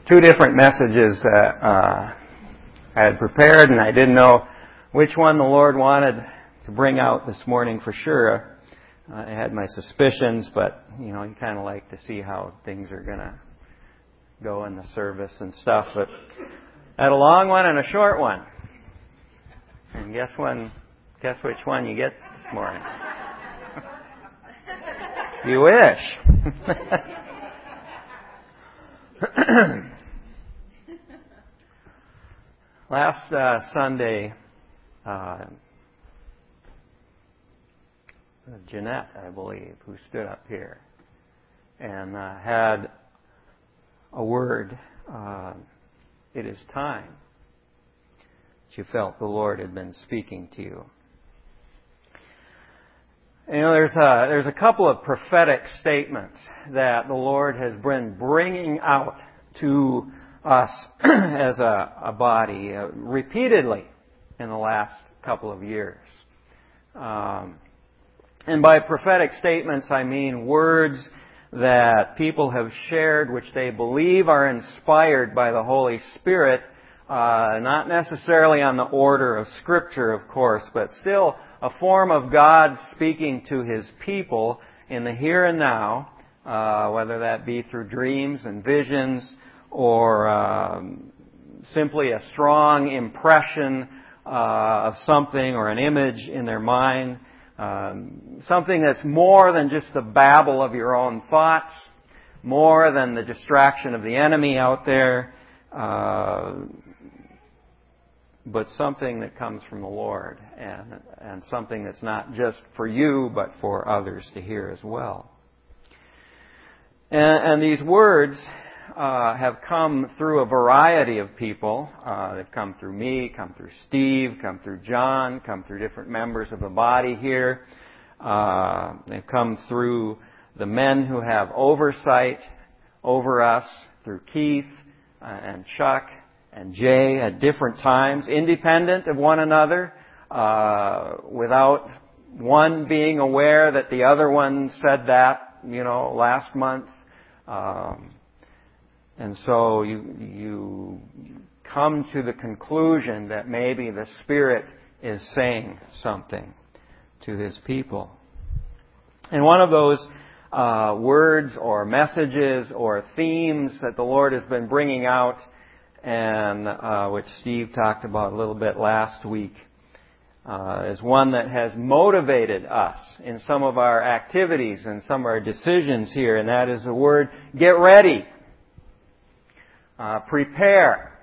two different messages that I had prepared, and I didn't know which one the Lord wanted to bring out this morning for sure. I had my suspicions, but you kind of like to see how things are going to go in the service and stuff. But I had a long one and a short one. And guess which one you get this morning? You wish. Last Sunday, Jeanette, I believe, who stood up here and had a word, it is time. She felt the Lord had been speaking to you. There's a couple of prophetic statements that the Lord has been bringing out to us as a body repeatedly in the last couple of years. And by prophetic statements, I mean words that people have shared which they believe are inspired by the Holy Spirit, not necessarily on the order of Scripture, of course, but still a form of God speaking to His people in the here and now, whether that be through dreams and visions or simply a strong impression of something or an image in their mind. Something that's more than just the babble of your own thoughts, more than the distraction of the enemy out there, but something that comes from the Lord and something that's not just for you but for others to hear as well. And these words have come through a variety of people. They've come through me, come through Steve, come through John, come through different members of the body here. They've come through the men who have oversight over us, through Keith and Chuck and Jay at different times, independent of one another, without one being aware that the other one said that, last month. And so you come to the conclusion that maybe the Spirit is saying something to His people. And one of those words or messages or themes that the Lord has been bringing out, and which Steve talked about a little bit last week, is one that has motivated us in some of our activities and some of our decisions here, and that is the word, get ready. Prepare.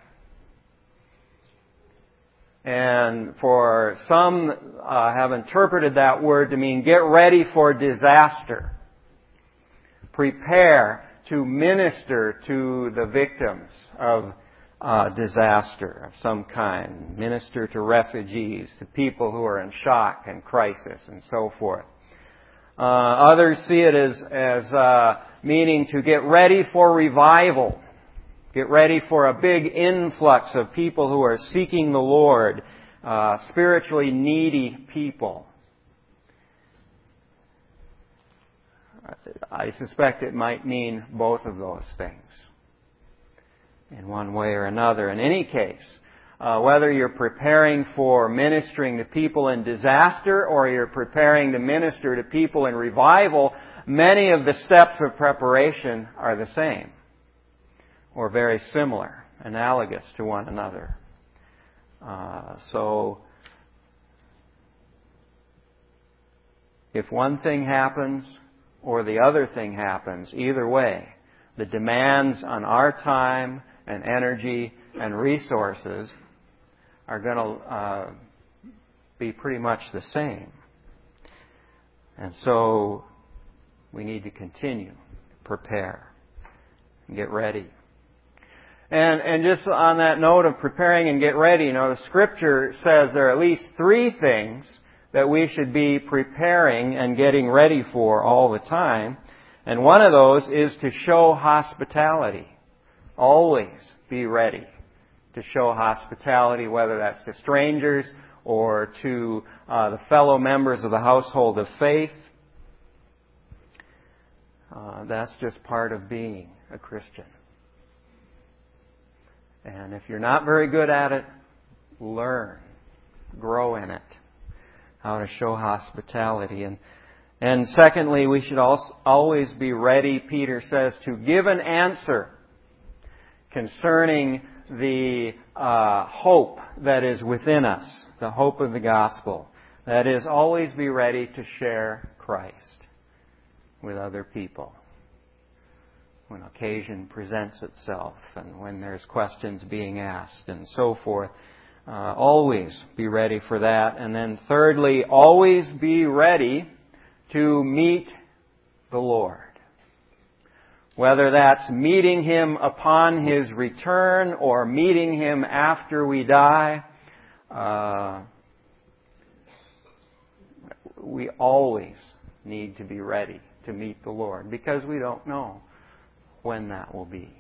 And for some have interpreted that word to mean get ready for disaster. Prepare to minister to the victims of disaster of some kind. Minister to refugees, to people who are in shock and crisis and so forth. Others see it as meaning to get ready for revival. Get ready for a big influx of people who are seeking the Lord, spiritually needy people. I suspect it might mean both of those things in one way or another. In any case, whether you're preparing for ministering to people in disaster or you're preparing to minister to people in revival, many of the steps of preparation are the same, or very similar, analogous to one another. So, if one thing happens or the other thing happens, either way, the demands on our time and energy and resources are going to be pretty much the same. And so, we need to continue to prepare and get ready. And just on that note of preparing and get ready, the Scripture says there are at least three things that we should be preparing and getting ready for all the time. And one of those is to show hospitality. Always be ready to show hospitality, whether that's to strangers or to the fellow members of the household of faith. That's just part of being a Christian. And if you're not very good at it, learn. Grow in it. How to show hospitality. And secondly, we should also always be ready, Peter says, to give an answer concerning the hope that is within us, the hope of the gospel. That is, always be ready to share Christ with other people when occasion presents itself and when there's questions being asked and so forth. Always be ready for that. And then thirdly, always be ready to meet the Lord. Whether that's meeting Him upon His return or meeting Him after we die, we always need to be ready to meet the Lord because we don't know when that will be.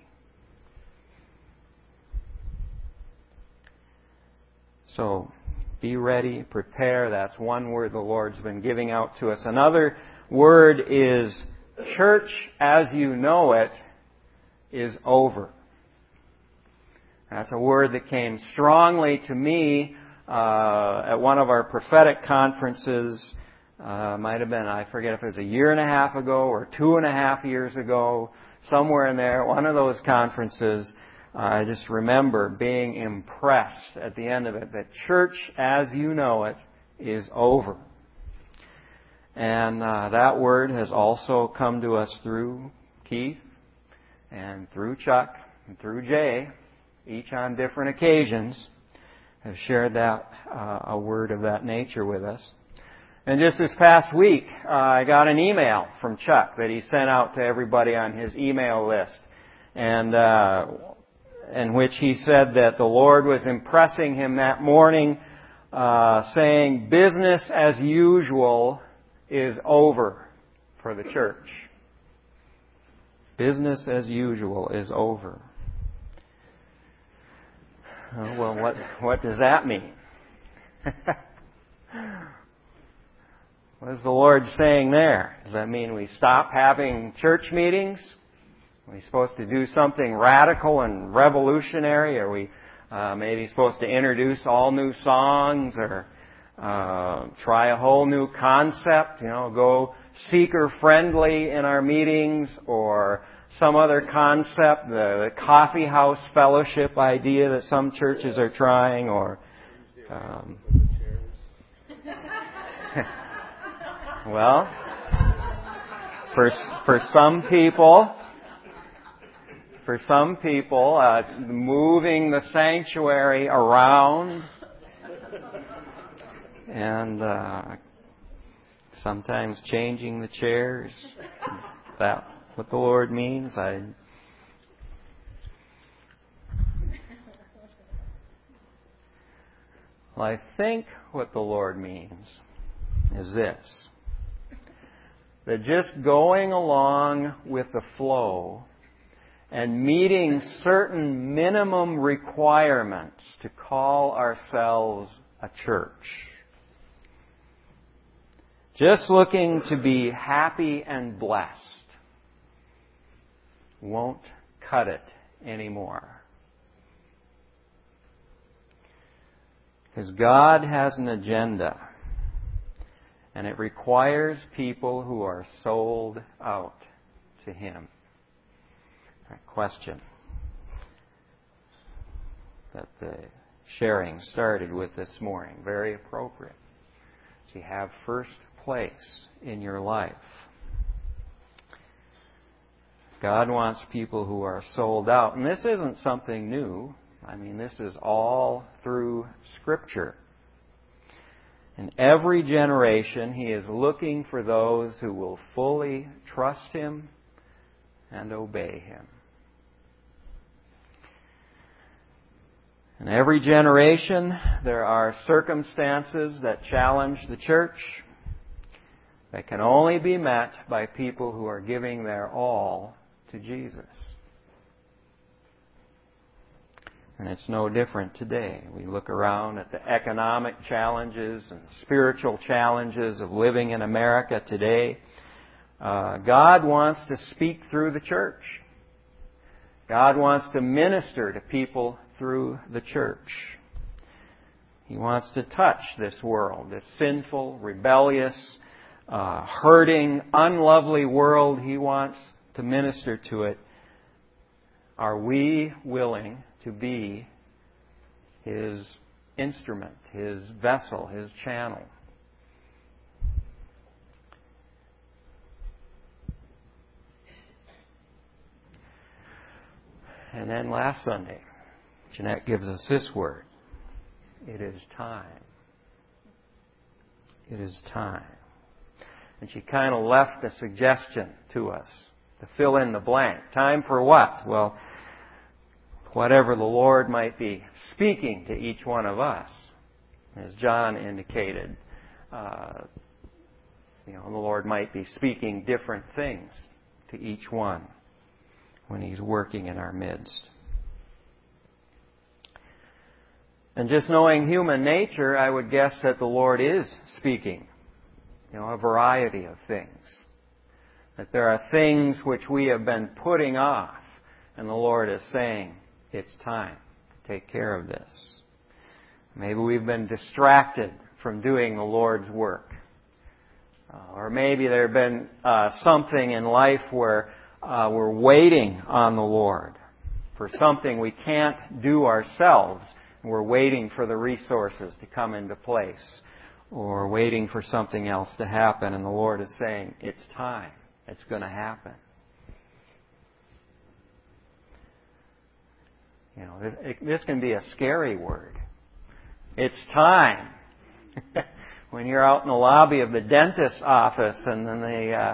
So, be ready, prepare. That's one word the Lord's been giving out to us. Another word is church as you know it is over. That's a word that came strongly to me at one of our prophetic conferences. Might have been, I forget if it was a year and a half ago or 2.5 years ago, somewhere in there, one of those conferences. I just remember being impressed at the end of it that church as you know it is over. And that word has also come to us through Keith and through Chuck and through Jay, each on different occasions, have shared that a word of that nature with us. And just this past week, I got an email from Chuck that he sent out to everybody on his email list, and in which he said that the Lord was impressing him that morning, saying, business as usual is over for the church. Business as usual is over. Well, what does that mean? What is the Lord saying there? Does that mean we stop having church meetings? Are we supposed to do something radical and revolutionary? Are we maybe supposed to introduce all new songs or try a whole new concept? Go seeker-friendly in our meetings or some other concept, the coffee house fellowship idea that some churches are trying, or well, for some people, moving the sanctuary around and sometimes changing the chairs. Is that what the Lord means? I think what the Lord means is this: that just going along with the flow and meeting certain minimum requirements to call ourselves a church, just looking to be happy and blessed, won't cut it anymore. Because God has an agenda, and it requires people who are sold out to Him. That question that the sharing started with this morning, very appropriate. To have first place in your life. God wants people who are sold out. And this isn't something new. I mean, this is all through Scripture. In every generation, He is looking for those who will fully trust Him and obey Him. In every generation, there are circumstances that challenge the church that can only be met by people who are giving their all to Jesus. And it's no different today. We look around at the economic challenges and spiritual challenges of living in America today. God wants to speak through the church. God wants to minister to people through the church. He wants to touch this world, this sinful, rebellious, hurting, unlovely world. He wants to minister to it. Are we willing to be His instrument, His vessel, His channel? And then last Sunday, Jeanette gives us this word. It is time. It is time. And she kind of left a suggestion to us to fill in the blank. Time for what? Well, whatever the Lord might be speaking to each one of us. As John indicated, the Lord might be speaking different things to each one when He's working in our midst. And just knowing human nature, I would guess that the Lord is speaking, a variety of things. That there are things which we have been putting off, and the Lord is saying, it's time to take care of this. Maybe we've been distracted from doing the Lord's work. Or maybe there have been something in life where we're waiting on the Lord for something we can't do ourselves. We're waiting for the resources to come into place, or waiting for something else to happen, and the Lord is saying, it's time. It's going to happen. This can be a scary word. It's time. When you're out in the lobby of the dentist's office and then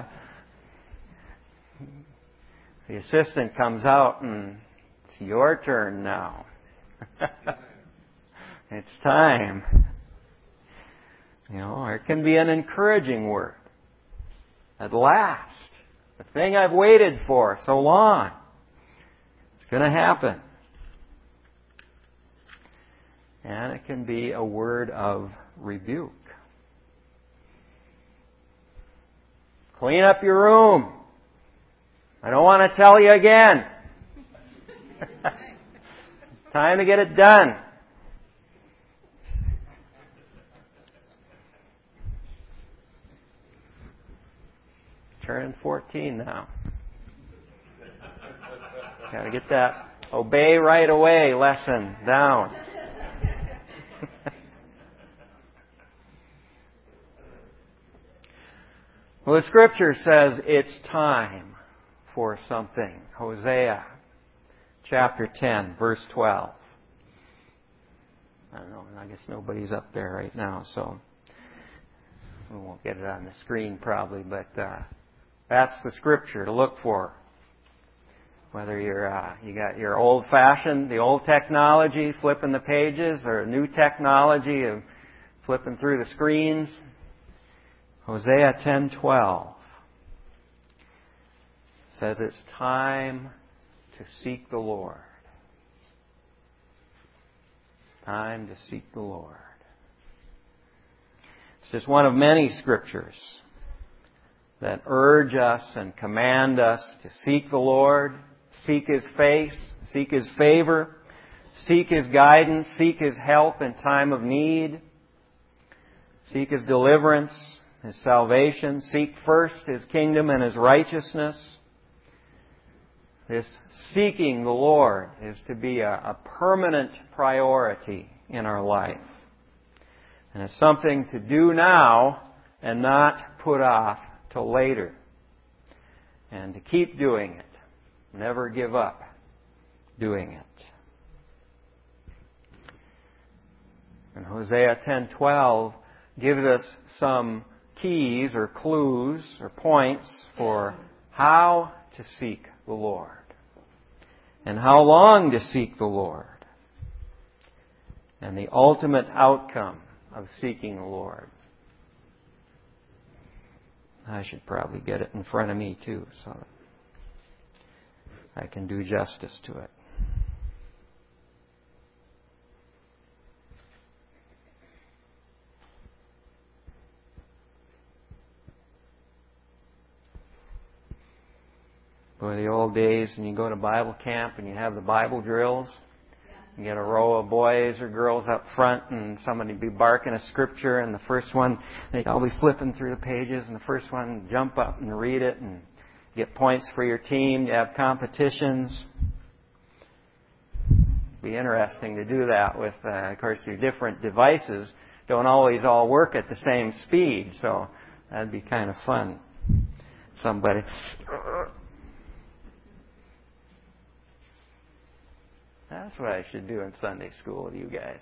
the assistant comes out and it's your turn now. It's time. It can be an encouraging word. At last. The thing I've waited for so long. It's going to happen. And it can be a word of rebuke. Clean up your room. I don't want to tell you again. Time to get it done. Turning 14 now. Got to get that obey right away lesson down. Well, the Scripture says it's time for something. Hosea chapter 10, verse 12. I don't know, I guess nobody's up there right now, so we won't get it on the screen probably, but that's the Scripture to look for. Whether you got your old-fashioned, the old technology, flipping the pages, or new technology of flipping through the screens. Hosea 10:12 says it's time to seek the Lord. Time to seek the Lord. It's just one of many scriptures that urge us and command us to seek the Lord, seek His face, seek His favor, seek His guidance, seek His help in time of need, seek His deliverance, His salvation, seek first His kingdom and His righteousness. This seeking the Lord is to be a permanent priority in our life. And it's something to do now and not put off till later. And to keep doing it. Never give up doing it. And Hosea 10:12 gives us some keys or clues or points for how to seek the Lord. And how long to seek the Lord. And the ultimate outcome of seeking the Lord. I should probably get it in front of me too, so I can do justice to it. Boy, the old days when you go to Bible camp and you have the Bible drills, You get a row of boys or girls up front, and somebody be barking a scripture, and the first one, they all be flipping through the pages, and the first one jump up and read it, and get points for your team. You have competitions. It'd be interesting to do that with, of course, your different devices don't always all work at the same speed, so that'd be kind of fun. Somebody. That's what I should do in Sunday school with you guys.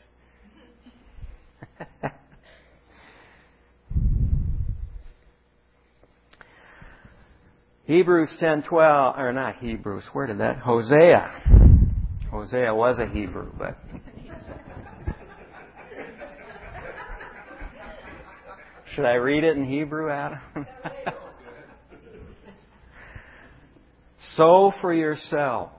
Hebrews 10:12, or not Hebrews, where did that? Hosea. Hosea was a Hebrew, but... Should I read it in Hebrew, Adam? Sow for yourselves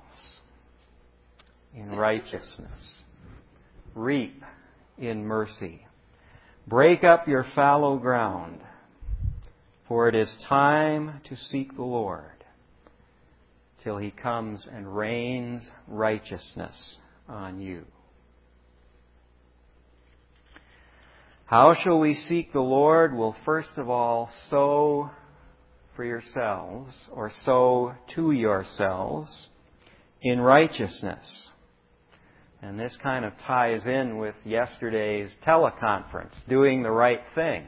in righteousness. Reap in mercy. Break up your fallow ground, for it is time to seek the Lord till He comes and rains righteousness on you. How shall we seek the Lord? Well, first of all, sow for yourselves, or sow to yourselves in righteousness. And this kind of ties in with yesterday's teleconference, doing the right thing.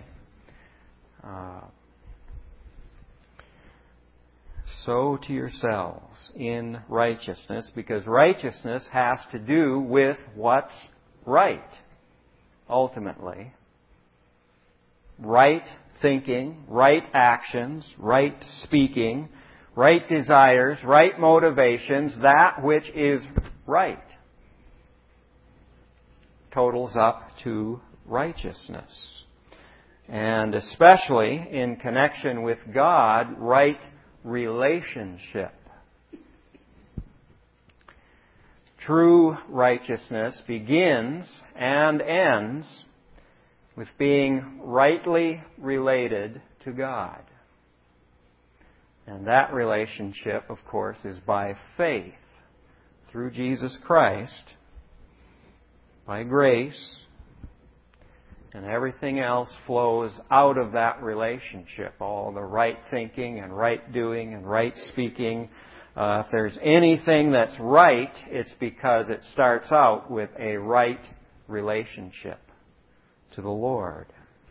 Sow to yourselves in righteousness, because righteousness has to do with what's right, ultimately. Right thinking, right actions, right speaking, right desires, right motivations, that which is right, totals up to righteousness. And especially in connection with God, right relationship. True righteousness begins and ends with being rightly related to God. And that relationship, of course, is by faith through Jesus Christ, by grace, and everything else flows out of that relationship. All the right thinking and right doing and right speaking. If there's anything that's right, it's because it starts out with a right relationship to the Lord.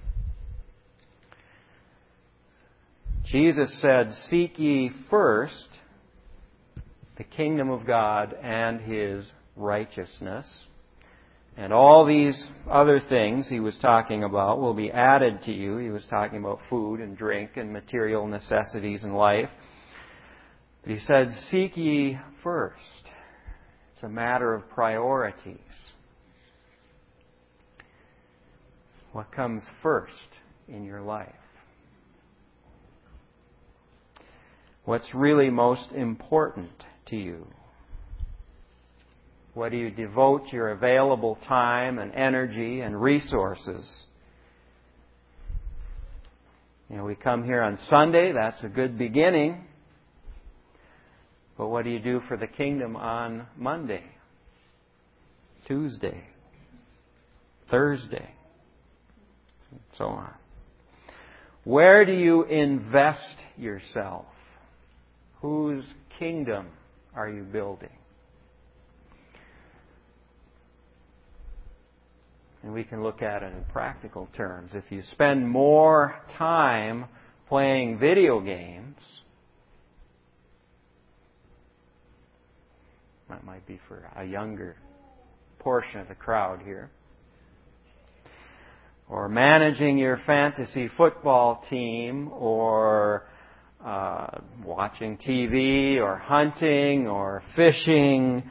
Jesus said, "Seek ye first the kingdom of God and His righteousness, and all these other things He was talking about will be added to you." He was talking about food and drink and material necessities in life. But He said, "Seek ye first." It's a matter of priorities. What comes first in your life? What's really most important to you? What do you devote your available time and energy and resources? We come here on Sunday, that's a good beginning. But what do you do for the kingdom on Monday, Tuesday, Thursday, and so on? Where do you invest yourself? Whose kingdom are you building? And we can look at it in practical terms. If you spend more time playing video games, that might be for a younger portion of the crowd here, or managing your fantasy football team, or watching TV, or hunting, or fishing,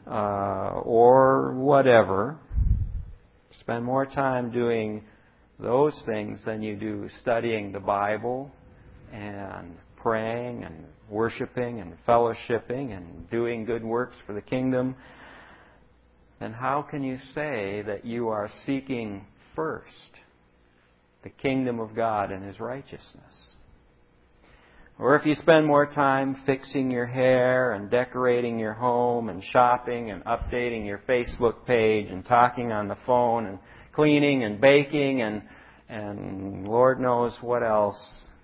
or whatever. Spend more time doing those things than you do studying the Bible and praying and worshiping and fellowshipping and doing good works for the kingdom. Then how can you say that you are seeking first the kingdom of God and His righteousness? Or if you spend more time fixing your hair and decorating your home and shopping and updating your Facebook page and talking on the phone and cleaning and baking and Lord knows what else,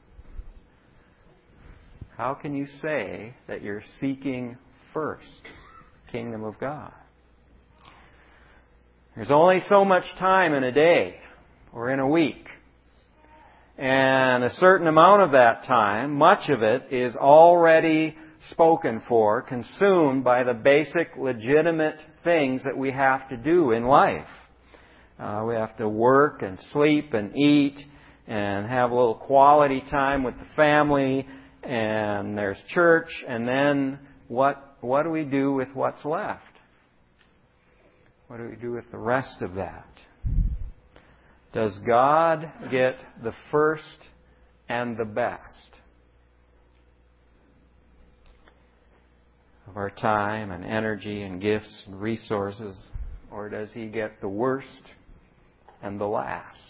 how can you say that you're seeking first the kingdom of God? There's only so much time in a day or in a week. And a certain amount of that time, much of it, is already spoken for, consumed by the basic, legitimate things that we have to do in life. We have to work and sleep and eat and have a little quality time with the family. And there's church. And then what do we do with what's left? What do we do with the rest of that? Does God get the first and the best of our time and energy and gifts and resources? Or does He get the worst and the last?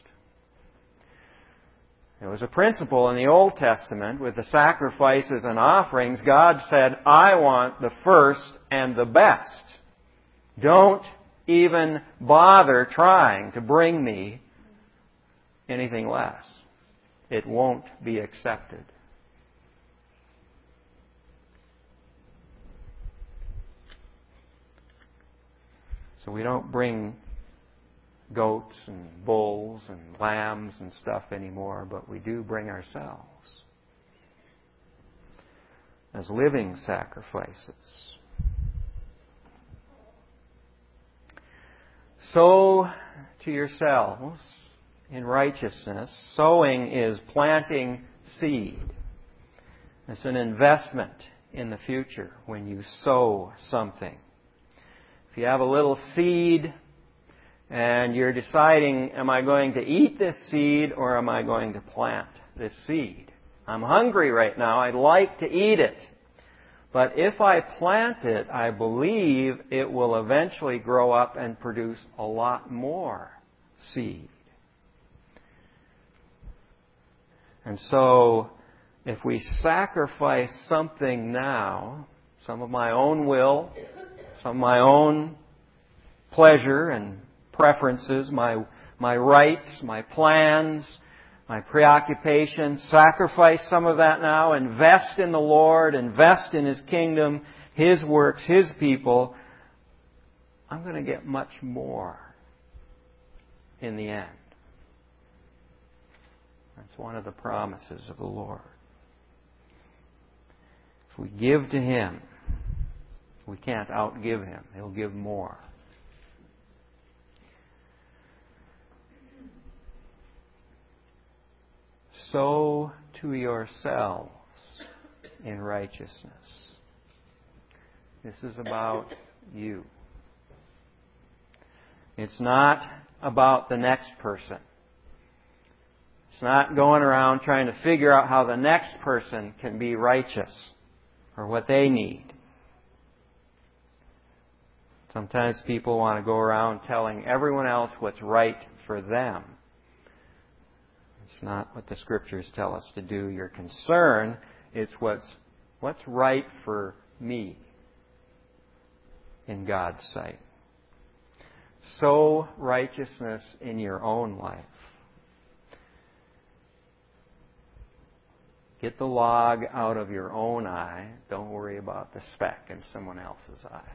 There was a principle in the Old Testament with the sacrifices and offerings. God said, I want the first and the best. Don't even bother trying to bring me anything less. It won't be accepted. So we don't bring goats and bulls and lambs and stuff anymore, but we do bring ourselves as living sacrifices. Sow to yourselves in righteousness. Sowing is planting seed. It's an investment in the future when you sow something. If you have a little seed and you're deciding, am I going to eat this seed or am I going to plant this seed? I'm hungry right now. I'd like to eat it. But if I plant it, I believe it will eventually grow up and produce a lot more seed. And so, if we sacrifice something now, some of my own will, some of my own pleasure and preferences, my rights, my plans, my preoccupations, sacrifice some of that now, invest in the Lord, invest in His kingdom, His works, His people, I'm going to get much more in the end. That's one of the promises of the Lord. If we give to Him, we can't outgive Him. He'll give more. Sow to yourselves in righteousness. This is about you. It's not about the next person. It's not going around trying to figure out how the next person can be righteous or what they need. Sometimes people want to go around telling everyone else what's right for them. It's not what the Scriptures tell us to do. Your concern is what's right for me in God's sight. Sow righteousness in your own life. Get the log out of your own eye. Don't worry about the speck in someone else's eye.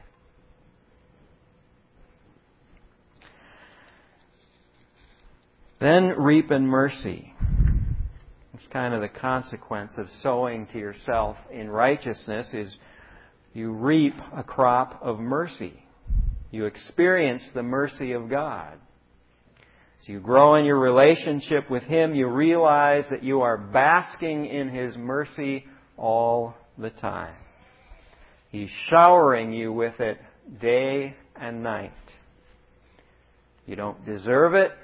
Then reap in mercy. It's kind of the consequence of sowing to yourself in righteousness is you reap a crop of mercy. You experience the mercy of God. As you grow in your relationship with Him, you realize that you are basking in His mercy all the time. He's showering you with it day and night. You don't deserve it,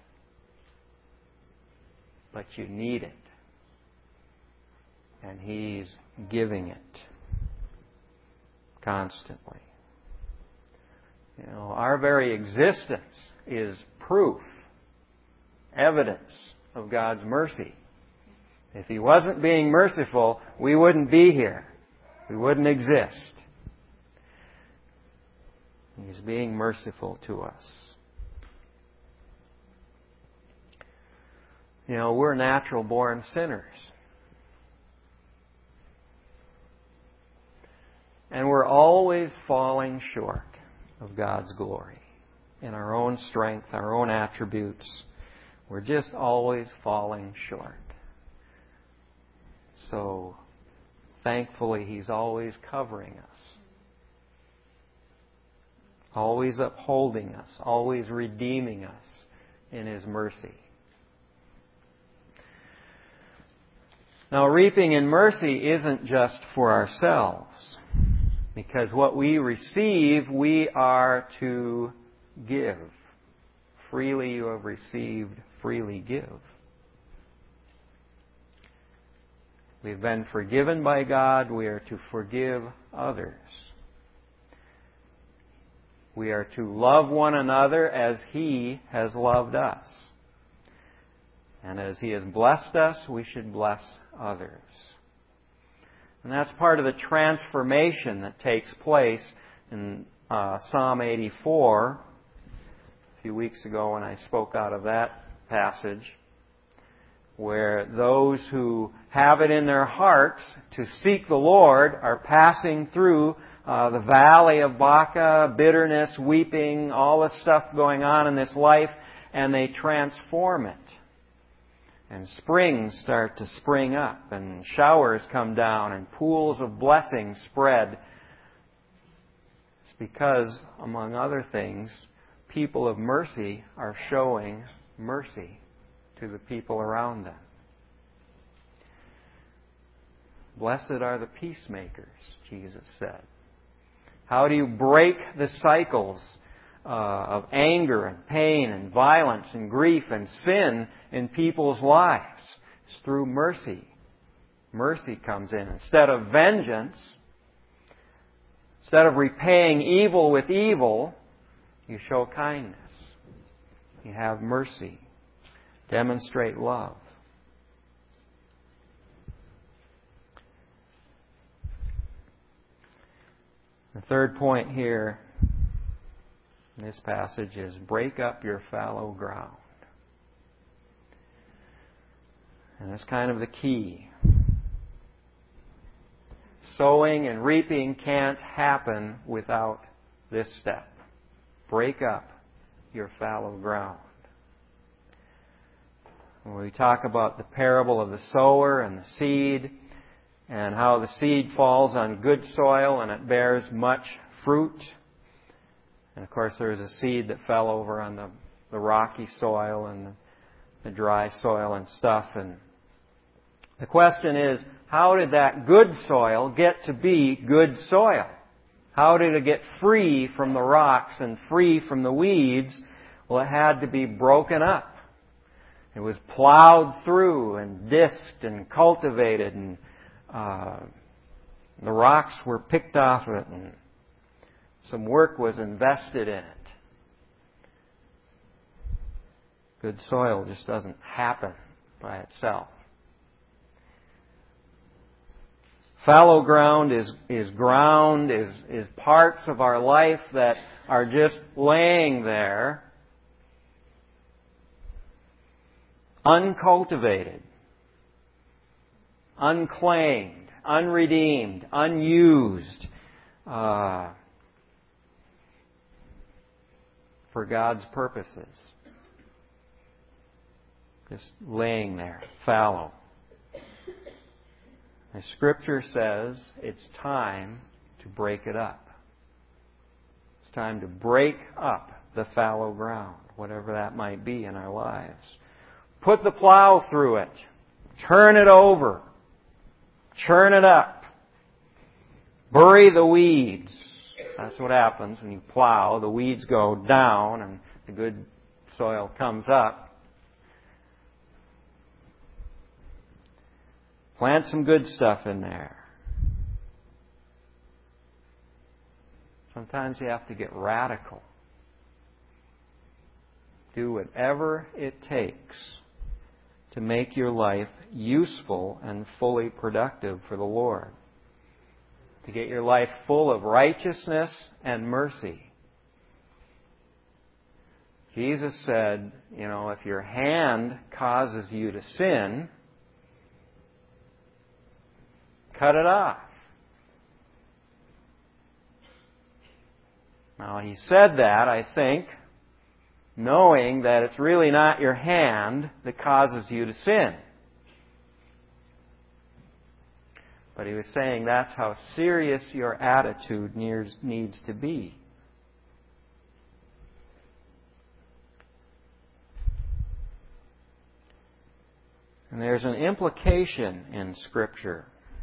but you need it. And He's giving it constantly. You know, our very existence is proof, evidence of God's mercy. If He wasn't being merciful, we wouldn't be here. We wouldn't exist. He's being merciful to us. You know, we're natural-born sinners. And we're always falling short of God's glory. In our own strength, our own attributes, we're just always falling short. So, thankfully, He's always covering us. Always upholding us. Always redeeming us in His mercy. Now, reaping in mercy isn't just for ourselves. Because what we receive, we are to give. Freely you have received, freely give. We've been forgiven by God. We are to forgive others. We are to love one another as He has loved us. And as He has blessed us, we should bless others. And that's part of the transformation that takes place in Psalm 84. A few weeks ago when I spoke out of that passage, where those who have it in their hearts to seek the Lord are passing through the valley of Baca, bitterness, weeping, all the stuff going on in this life, and they transform it. And springs start to spring up, and showers come down, and pools of blessing spread. It's because, among other things, people of mercy are showing mercy to the people around them. Blessed are the peacemakers, Jesus said. How do you break the cycles of anger and pain and violence and grief and sin in people's lives? It's through mercy. Mercy comes in. Instead of vengeance, instead of repaying evil with evil, you show kindness. You have mercy. Demonstrate love. The third point here in this passage is break up your fallow ground. And that's kind of the key. Sowing and reaping can't happen without this step. Break up your fallow ground. When we talk about the parable of the sower and the seed, and how the seed falls on good soil and it bears much fruit. And of course there's a seed that fell over on the rocky soil and the dry soil and stuff. And the question is, how did that good soil get to be good soil? How did it get free from the rocks and free from the weeds? Well, it had to be broken up. It was plowed through and disked and cultivated, and the rocks were picked off of it, and some work was invested in it. Good soil just doesn't happen by itself. Fallow ground is parts of our life that are just laying there, uncultivated, unclaimed, unredeemed, unused for God's purposes. Just laying there, fallow. The Scripture says it's time to break it up. It's time to break up the fallow ground, whatever that might be in our lives. Put the plow through it. Turn it over. Churn it up. Bury the weeds. That's what happens when you plow. The weeds go down and the good soil comes up. Plant some good stuff in there. Sometimes you have to get radical. Do whatever it takes to make your life useful and fully productive for the Lord. To get your life full of righteousness and mercy. Jesus said, if your hand causes you to sin, cut it off. Now, He said that, I think, knowing that it's really not your hand that causes you to sin. But He was saying that's how serious your attitude needs to be. And there's an implication in Scripture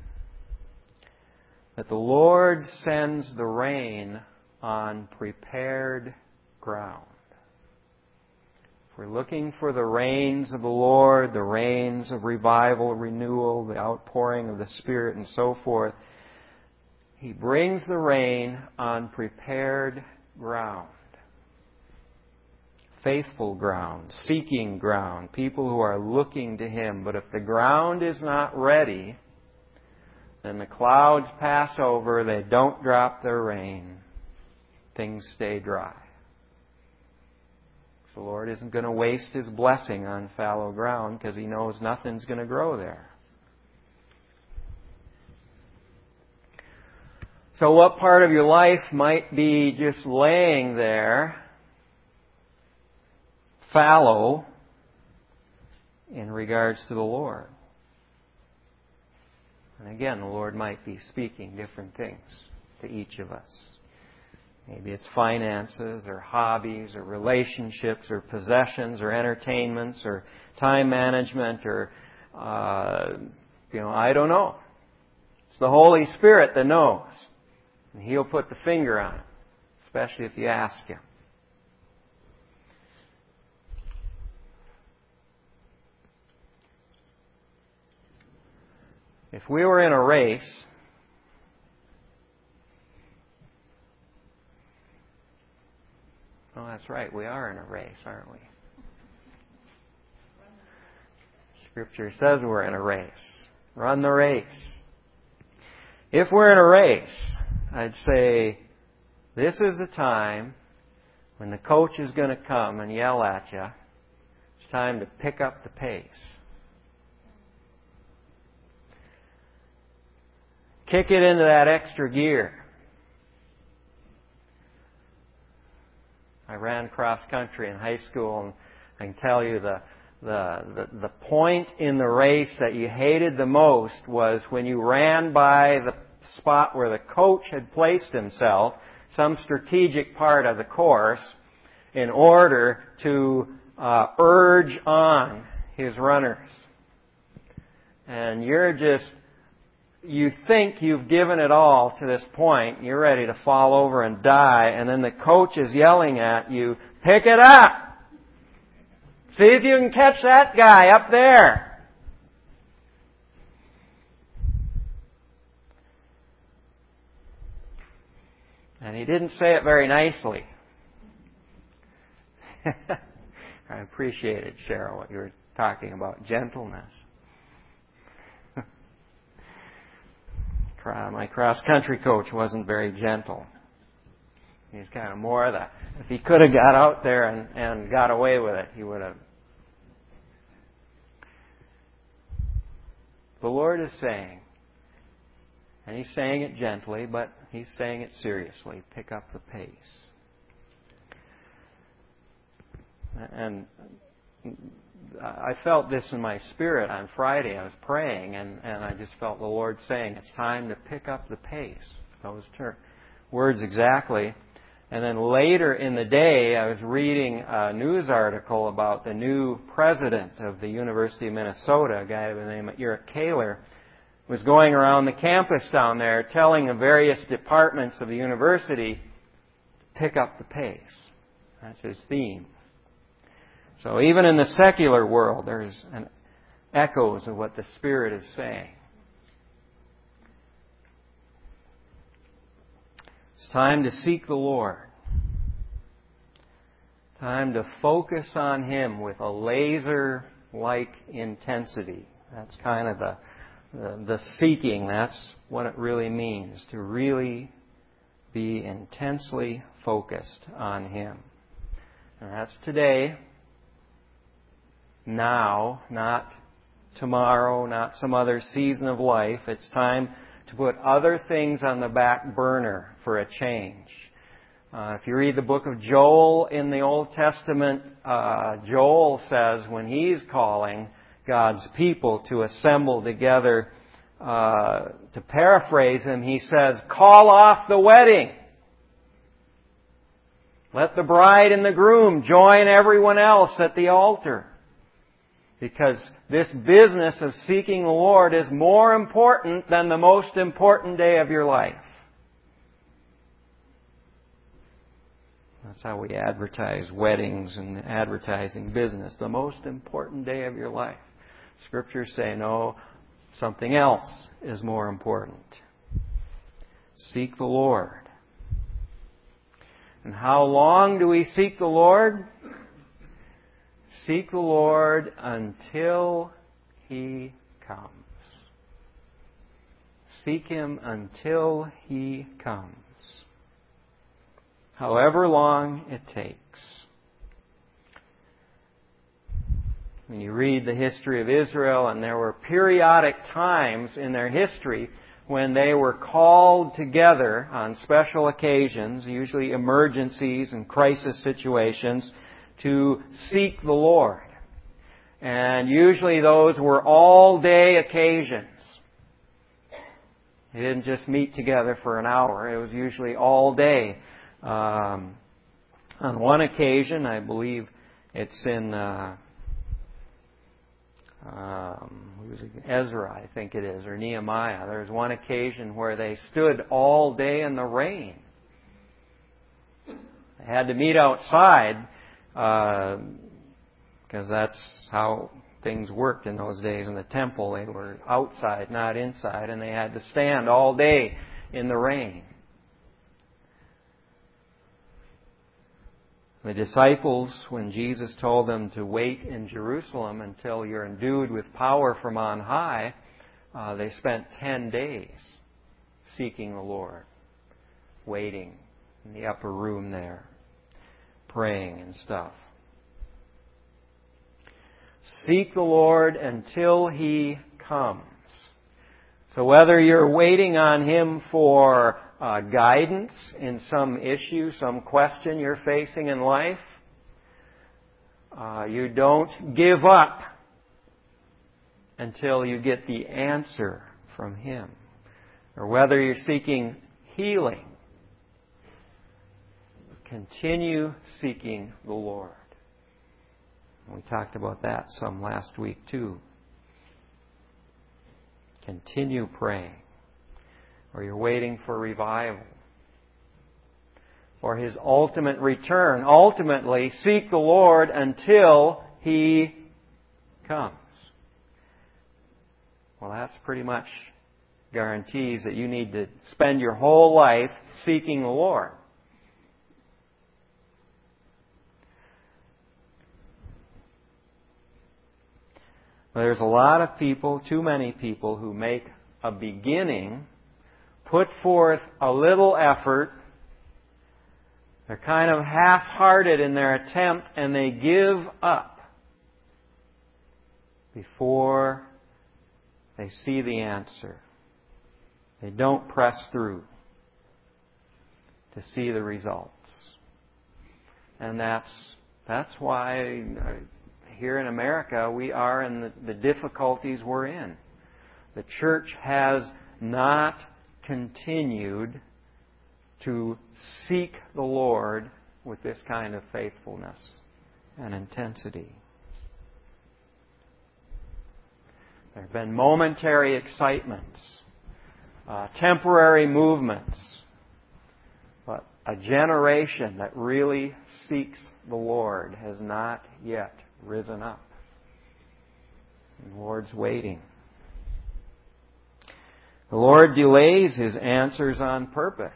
that the Lord sends the rain on prepared ground. If we're looking for the rains of the Lord, the rains of revival, renewal, the outpouring of the Spirit and so forth, He brings the rain on prepared ground. Faithful ground, seeking ground, people who are looking to Him. But if the ground is not ready, then the clouds pass over, they don't drop their rain, things stay dry. The Lord isn't going to waste His blessing on fallow ground because He knows nothing's going to grow there. So what part of your life might be just laying there fallow in regards to the Lord? And again, the Lord might be speaking different things to each of us. Maybe it's finances or hobbies or relationships or possessions or entertainments or time management or, I don't know. It's the Holy Spirit that knows. And He'll put the finger on it, especially if you ask Him. If we were in a race, oh, that's right, we are in a race, aren't we? Scripture says we're in a race. Run the race. If we're in a race, I'd say this is the time when the coach is going to come and yell at you. It's time to pick up the pace. Kick it into that extra gear. I ran cross country in high school, and I can tell you the point in the race that you hated the most was when you ran by the spot where the coach had placed himself, some strategic part of the course, in order to urge on his runners. And you think you've given it all to this point, you're ready to fall over and die, and then the coach is yelling at you, pick it up! See if you can catch that guy up there! And he didn't say it very nicely. I appreciated, Cheryl, what you were talking about, gentleness. My cross-country coach wasn't very gentle. He was kind of more of that. If he could have got out there and got away with it, he would have. The Lord is saying, and He's saying it gently, but He's saying it seriously, pick up the pace. And I felt this in my spirit on Friday. I was praying, and I just felt the Lord saying, it's time to pick up the pace. Those words exactly. And then later in the day, I was reading a news article about the new president of the University of Minnesota, a guy by the name of Eric Kaler, was going around the campus down there telling the various departments of the university, pick up the pace. That's his theme. So even in the secular world, there's echoes of what the Spirit is saying. It's time to seek the Lord. Time to focus on Him with a laser like intensity. That's kind of the seeking. That's what it really means, to really be intensely focused on Him. And that's today, now, not tomorrow, not some other season of life. It's time to put other things on the back burner for a change. If you read the book of Joel in the Old Testament, Joel says when he's calling God's people to assemble together, to paraphrase him, he says, "Call off the wedding. Let the bride and the groom join everyone else at the altar." Because this business of seeking the Lord is more important than the most important day of your life. That's how we advertise weddings and advertising business. The most important day of your life. Scriptures say, no, something else is more important. Seek the Lord. And how long do we seek the Lord? Seek the Lord until He comes. Seek Him until He comes. However long it takes. When you read the history of Israel, and there were periodic times in their history when they were called together on special occasions, usually emergencies and crisis situations, to seek the Lord. And usually those were all-day occasions. They didn't just meet together for an hour. It was usually all day. On one occasion, I believe it's in Ezra, I think it is, or Nehemiah. There's one occasion where they stood all day in the rain. They had to meet outside because that's how things worked in those days in the temple. They were outside, not inside, and they had to stand all day in the rain. The disciples, when Jesus told them to wait in Jerusalem until you're endued with power from on high, they spent 10 days seeking the Lord, waiting in the upper room there, praying and stuff. Seek the Lord until He comes. So whether you're waiting on Him for guidance in some issue, some question you're facing in life, you don't give up until you get the answer from Him. Or whether you're seeking healing, continue seeking the Lord. We talked about that some last week too. Continue praying. Or you're waiting for revival. Or His ultimate return. Ultimately, seek the Lord until He comes. Well, that's pretty much guarantees that you need to spend your whole life seeking the Lord. There's a lot of people, too many people, who make a beginning, put forth a little effort, they're kind of half-hearted in their attempt, and they give up before they see the answer. They don't press through to see the results. And that's why here in America we are in the difficulties we're in. The church has not continued to seek the Lord with this kind of faithfulness and intensity. There have been momentary excitements, temporary movements, but a generation that really seeks the Lord has not yet risen up. And the Lord's waiting. The Lord delays His answers on purpose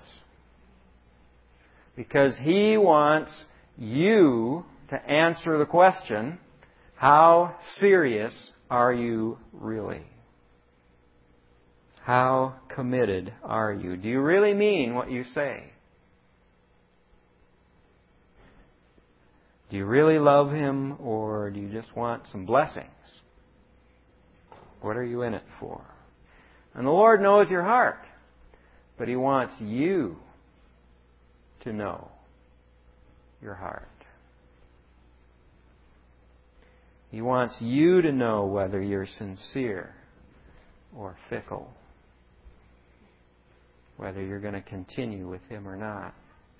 because He wants you to answer the question, How serious are you really? How committed are you? Do you really mean what you say? Do you really love Him, or do you just want some blessings? What are you in it for? And the Lord knows your heart, but He wants you to know your heart. He wants you to know whether you're sincere or fickle, whether you're going to continue with Him or not.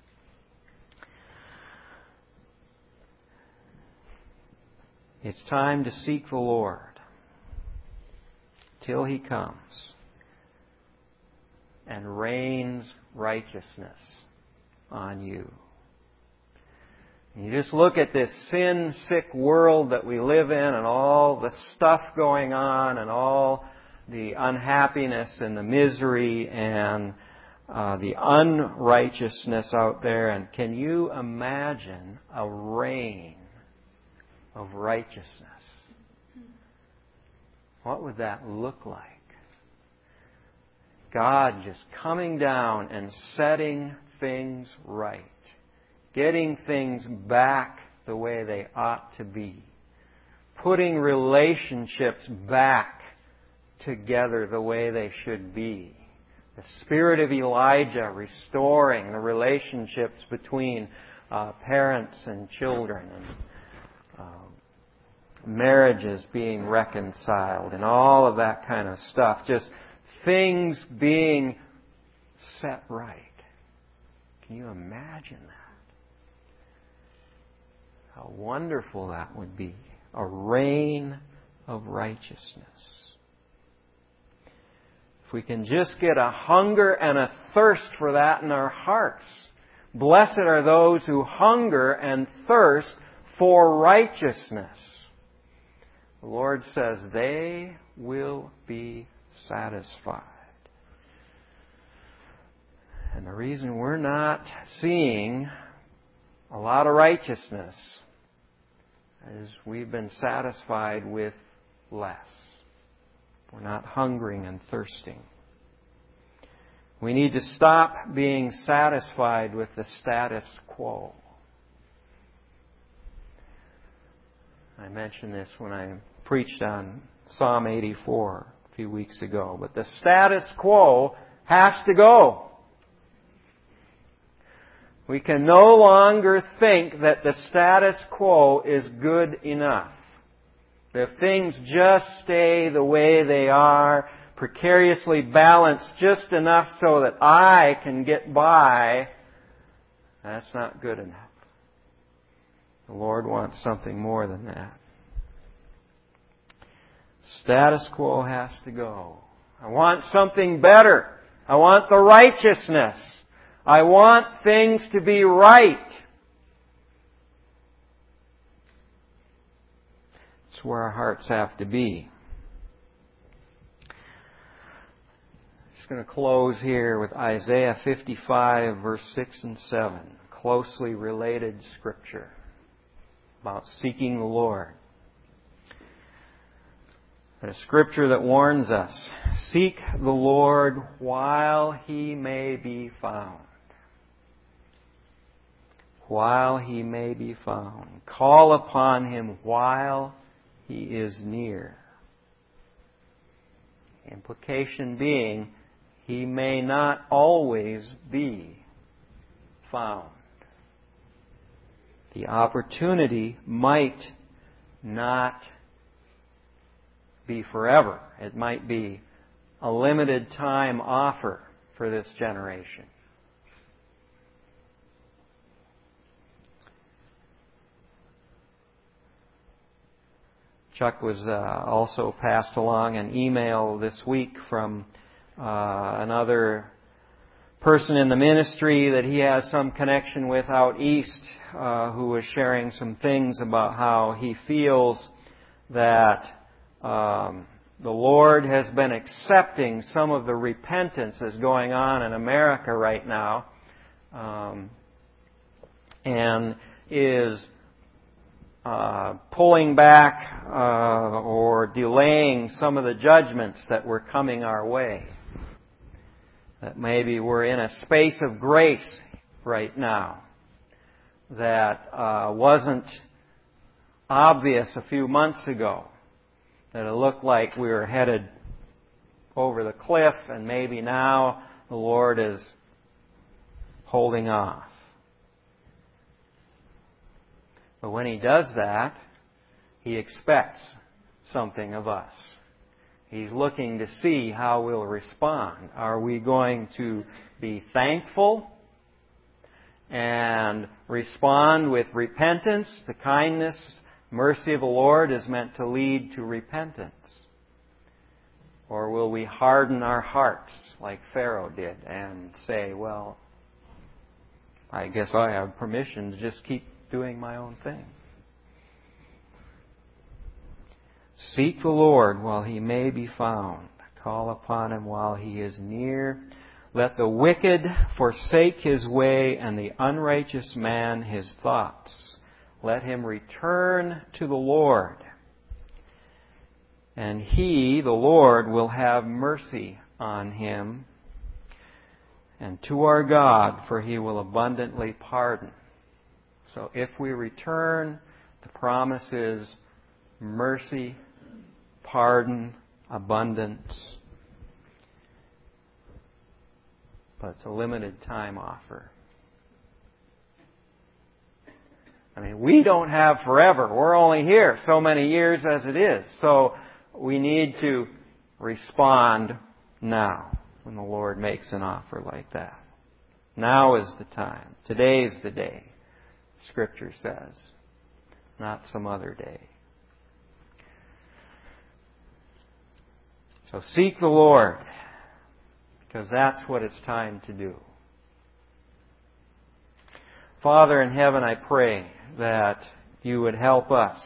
It's time to seek the Lord till He comes and rains righteousness on you. You just look at this sin-sick world that we live in and all the stuff going on and all the unhappiness and the misery and the unrighteousness out there. And can you imagine a rain of righteousness? What would that look like? God just coming down and setting things right. Getting things back the way they ought to be. Putting relationships back together the way they should be. The spirit of Elijah restoring the relationships between parents and children, and marriages being reconciled, and all of that kind of stuff. Just things being set right. Can you imagine that? How wonderful that would be. A rain of righteousness. If we can just get a hunger and a thirst for that in our hearts. Blessed are those who hunger and thirst for righteousness. The Lord says they will be satisfied. And the reason we're not seeing a lot of righteousness is we've been satisfied with less. We're not hungering and thirsting. We need to stop being satisfied with the status quo. I mentioned this when I preached on Psalm 84 a few weeks ago. But the status quo has to go. We can no longer think that the status quo is good enough. If things just stay the way they are, precariously balanced just enough so that I can get by, that's not good enough. The Lord wants something more than that. Status quo has to go. I want something better. I want the righteousness. I want things to be right. It's where our hearts have to be. I'm just going to close here with Isaiah 55, verse 6 and 7. Closely related scripture about seeking the Lord. A scripture that warns us, seek the Lord while He may be found. While He may be found. Call upon Him while He is near. Implication being, He may not always be found. The opportunity might not be forever. It might be a limited time offer for this generation. Chuck was also passed along an email this week from another person in the ministry that he has some connection with out east, who was sharing some things about how he feels that the Lord has been accepting some of the repentance that's going on in America right now, and is pulling back or delaying some of the judgments that were coming our way. That maybe we're in a space of grace right now that wasn't obvious a few months ago. That it looked like we were headed over the cliff, and maybe now the Lord is holding off. But when He does that, He expects something of us. He's looking to see how we'll respond. Are we going to be thankful and respond with repentance? The kindness, mercy of the Lord is meant to lead to repentance. Or will we harden our hearts like Pharaoh did and say, well, I guess I have permission to just keep doing my own thing. Seek the Lord while He may be found. Call upon Him while He is near. Let the wicked forsake his way, and the unrighteous man his thoughts. Let him return to the Lord. And He, the Lord, will have mercy on him, and to our God, for He will abundantly pardon. So if we return, the promise is mercy, pardon, abundance. But it's a limited time offer. I mean, we don't have forever. We're only here so many years as it is. So we need to respond now when the Lord makes an offer like that. Now is the time. Today is the day, Scripture says, not some other day. So seek the Lord, because that's what it's time to do. Father in heaven, I pray that You would help us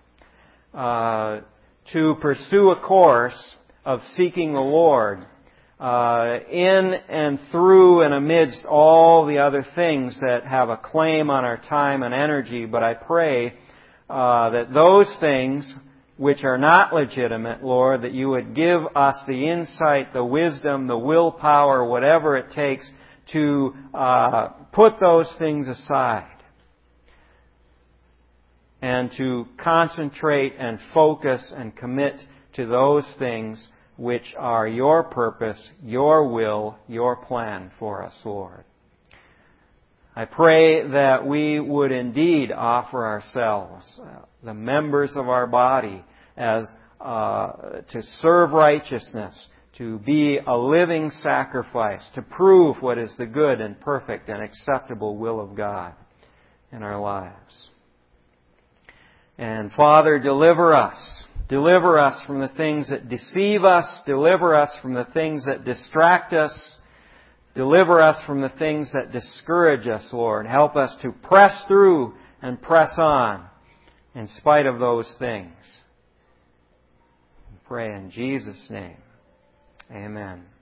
to pursue a course of seeking the Lord in and through and amidst all the other things that have a claim on our time and energy. But I pray that those things which are not legitimate, Lord, that You would give us the insight, the wisdom, the willpower, whatever it takes to put those things aside and to concentrate and focus and commit to those things which are Your purpose, Your will, Your plan for us, Lord. I pray that we would indeed offer ourselves, the members of our body, as to serve righteousness, to be a living sacrifice, to prove what is the good and perfect and acceptable will of God in our lives. And Father, deliver us. Deliver us from the things that deceive us. Deliver us from the things that distract us. Deliver us from the things that discourage us, Lord. Help us to press through and press on in spite of those things. We pray in Jesus' name. Amen.